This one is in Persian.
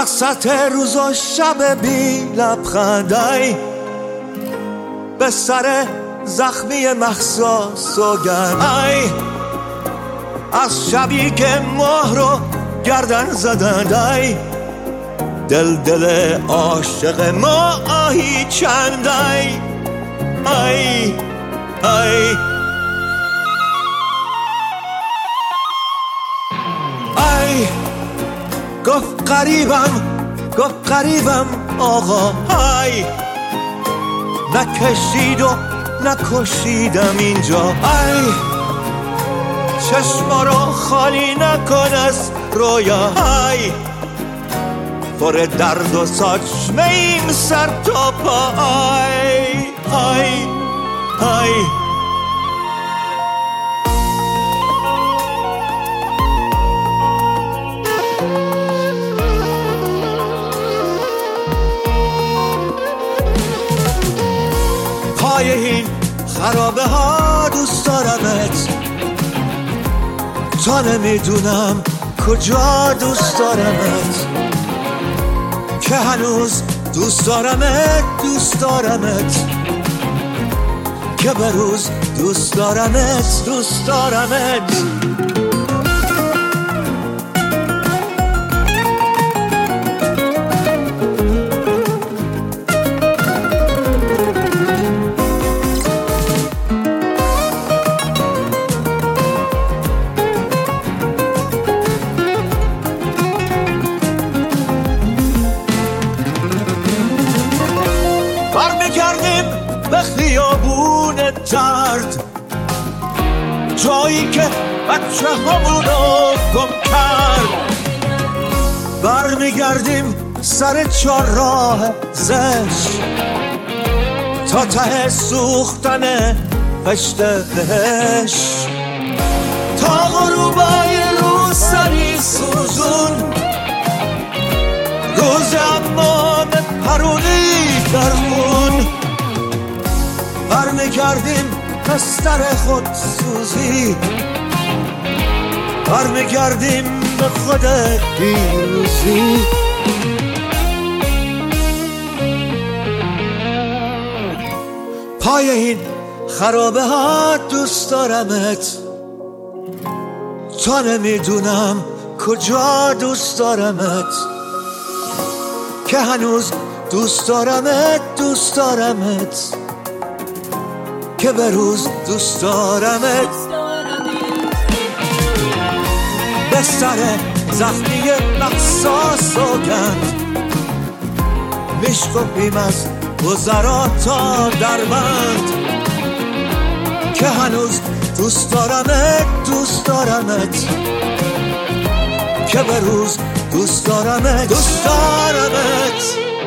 وسط روز و شب بی لبخندای به سر زخمی مخزا سوگن ای از شبی که ماه رو گردن زدن ای دل عاشق ما آهی چند ای ای ای ای گفت قریبم آقا ای نکشید و نکشیدم اینجا ای چشما رو خالی نکن از رویا ای پر درد و ساچمه ایم سر تا پا ای ای ای پای این خرابه ها دوست دارمت تا نمیدونم کجا دوست دارمت که هنوز دوست دارمت که به روز دوست دارمت برمیگردیم به خیابون درد جایی که بچه همونو گم کرد برمیگردیم سر چهارراه زشت تا ته سوختن پشت بهش تا غروبای روسری سوزون روز امام پرونی درمون برمیگردیم بستر خود سوزی برمیگردیم به خود دیروزی پای این خرابه ها دوست دارمت تا نمیدونم کجا دوست دارمت که هنوز دوست دارمت که به روز دوست دارمت به سر زخمی مخصا سوگند میشکفیم از گذرا تا دربند که هنوز دوست دارمت که به روز دوست دارمت